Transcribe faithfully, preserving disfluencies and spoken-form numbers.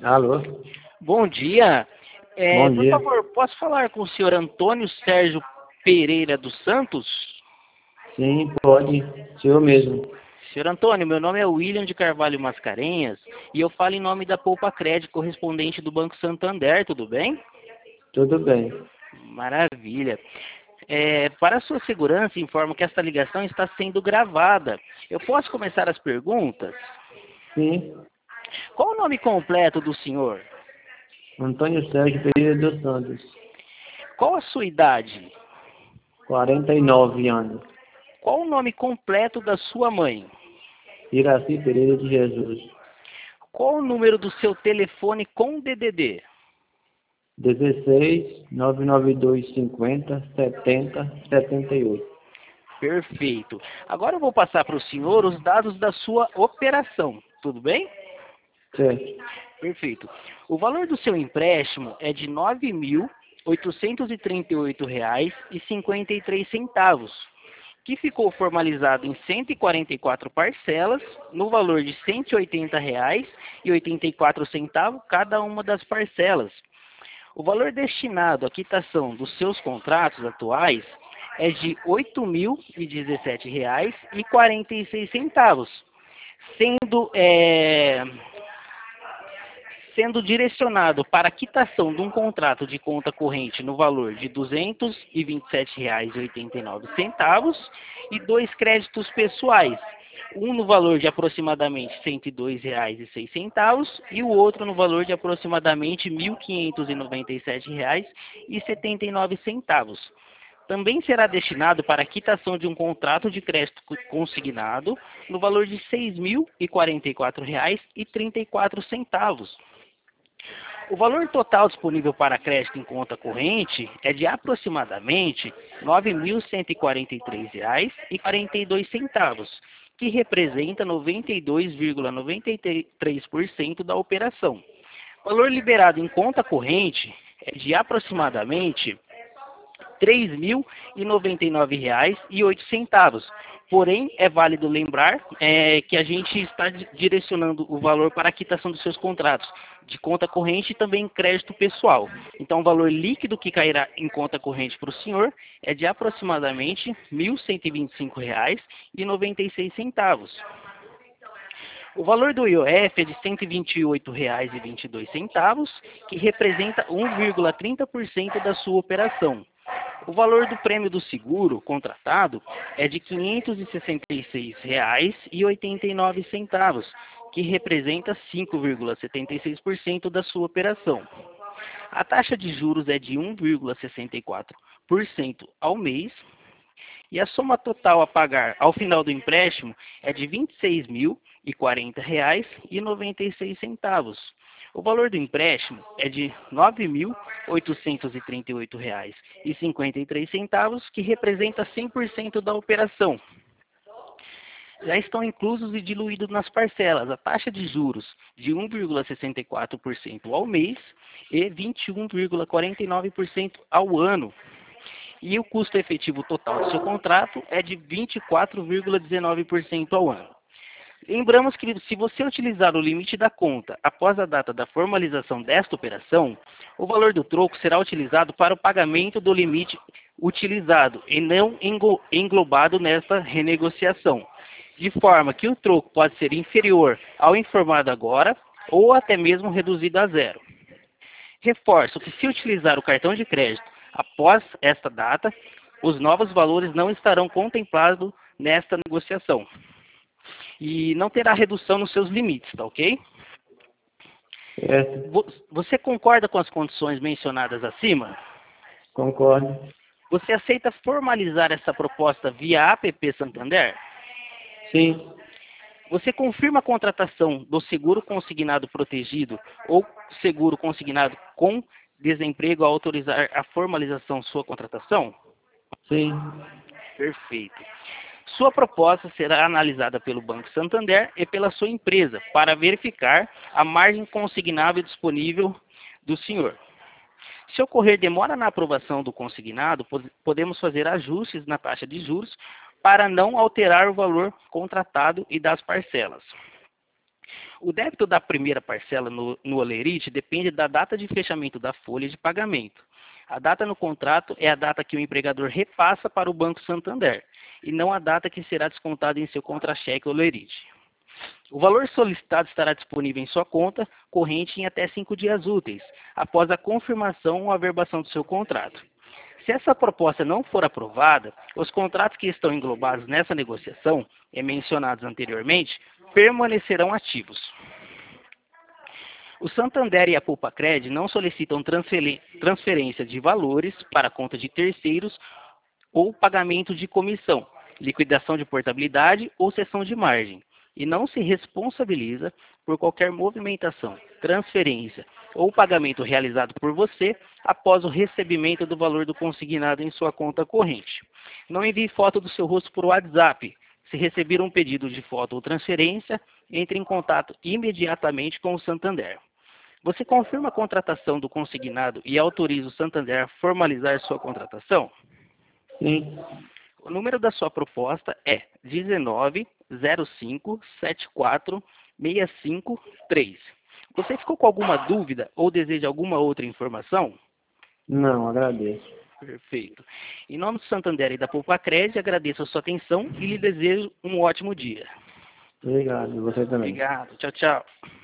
Alô? Bom dia. É, Bom por dia. favor, posso falar com o senhor Antônio Sérgio Pereira dos Santos? Sim, pode. Sou eu mesmo. Senhor Antônio, meu nome é William de Carvalho Mascarenhas e eu falo em nome da Poupa Crédito, correspondente do Banco Santander, tudo bem? Tudo bem. Maravilha. É, para a sua segurança, informo que esta ligação está sendo gravada. Eu posso começar as perguntas? Sim. Qual o nome completo do senhor? Antônio Sérgio Pereira dos Santos. Qual a sua idade? quarenta e nove anos. Qual o nome completo da sua mãe? Iraci Pereira de Jesus. Qual o número do seu telefone com D D D? dezesseis, nove nove dois, cinquenta, setenta, setenta e oito. Perfeito. Agora eu vou passar para o senhor os dados da sua operação. Tudo bem? Certo. Perfeito. O valor do seu empréstimo é de nove mil oitocentos e trinta e oito reais e cinquenta e três centavos, que ficou formalizado em cento e quarenta e quatro parcelas, no valor de cento e oitenta reais e oitenta e quatro centavos cada uma das parcelas. O valor destinado à quitação dos seus contratos atuais é de oito mil e dezessete reais e quarenta e seis centavos, sendo é, sendo direcionado para a quitação de um contrato de conta corrente no valor de duzentos e vinte e sete reais e oitenta e nove centavos e dois créditos pessoais, um no valor de aproximadamente cento e dois reais e seis centavos e o outro no valor de aproximadamente mil quinhentos e noventa e sete reais e setenta e nove centavos. Também será destinado para a quitação de um contrato de crédito consignado no valor de seis mil e quarenta e quatro reais e trinta e quatro centavos. O valor total disponível para crédito em conta corrente é de aproximadamente nove mil cento e quarenta e três reais e quarenta e dois centavos, que representa noventa e dois vírgula noventa e três por cento da operação. O valor liberado em conta corrente é de aproximadamente três mil e noventa e nove reais e oito centavos. Porém, é válido lembrar é, que a gente está direcionando o valor para a quitação dos seus contratos de conta corrente e também crédito pessoal. Então, o valor líquido que cairá em conta corrente para o senhor é de aproximadamente mil cento e vinte e cinco reais e noventa e seis centavos. O valor do I O F é de cento e vinte e oito reais e vinte e dois centavos, que representa um vírgula trinta por cento da sua operação. O valor do prêmio do seguro contratado é de quinhentos e sessenta e seis reais e oitenta e nove centavos, que representa cinco vírgula setenta e seis por cento da sua operação. A taxa de juros é de um vírgula sessenta e quatro por cento ao mês e a soma total a pagar ao final do empréstimo é de vinte e seis mil e quarenta reais e noventa e seis centavos. O valor do empréstimo é de nove mil oitocentos e trinta e oito reais e cinquenta e três centavos, que representa cem por cento da operação. Já estão inclusos e diluídos nas parcelas a taxa de juros de um vírgula sessenta e quatro por cento ao mês e vinte e um vírgula quarenta e nove por cento ao ano. E o custo efetivo total do seu contrato é de vinte e quatro vírgula dezenove por cento ao ano. Lembramos que se você utilizar o limite da conta após a data da formalização desta operação, o valor do troco será utilizado para o pagamento do limite utilizado e não englobado nesta renegociação, de forma que o troco pode ser inferior ao informado agora ou até mesmo reduzido a zero. Reforço que se utilizar o cartão de crédito após esta data, os novos valores não estarão contemplados nesta negociação. E não terá redução nos seus limites, tá ok? Certo. Você concorda com as condições mencionadas acima? Concordo. Você aceita formalizar essa proposta via app Santander? Sim. Você confirma a contratação do seguro consignado protegido ou seguro consignado com desemprego ao autorizar a formalização sua contratação? Sim. Perfeito. Sua proposta será analisada pelo Banco Santander e pela sua empresa para verificar a margem consignável disponível do senhor. Se ocorrer demora na aprovação do consignado, podemos fazer ajustes na taxa de juros para não alterar o valor contratado e das parcelas. O débito da primeira parcela no, no Olerite depende da data de fechamento da folha de pagamento. A data no contrato é a data que o empregador repassa para o Banco Santander, e não a data que será descontada em seu contra-cheque Olerite. O valor solicitado estará disponível em sua conta corrente em até cinco dias úteis, após a confirmação ou averbação do seu contrato. Se essa proposta não for aprovada, os contratos que estão englobados nessa negociação, e mencionados anteriormente, permanecerão ativos. O Santander e a Poupa-Cred não solicitam transferência de valores para a conta de terceiros ou pagamento de comissão, liquidação de portabilidade ou cessão de margem, e não se responsabiliza por qualquer movimentação, transferência ou pagamento realizado por você após o recebimento do valor do consignado em sua conta corrente. Não envie foto do seu rosto por WhatsApp. Se receber um pedido de foto ou transferência, entre em contato imediatamente com o Santander. Você confirma a contratação do consignado e autoriza o Santander a formalizar sua contratação? Sim. O número da sua proposta é dezenove zero cinco sete quatro seis cinco três. Você ficou com alguma dúvida ou deseja alguma outra informação? Não, agradeço. Perfeito. Em nome do Santander e da Poupa-Cred, agradeço a sua atenção e lhe desejo um ótimo dia. Obrigado, você também. Obrigado. Tchau, tchau.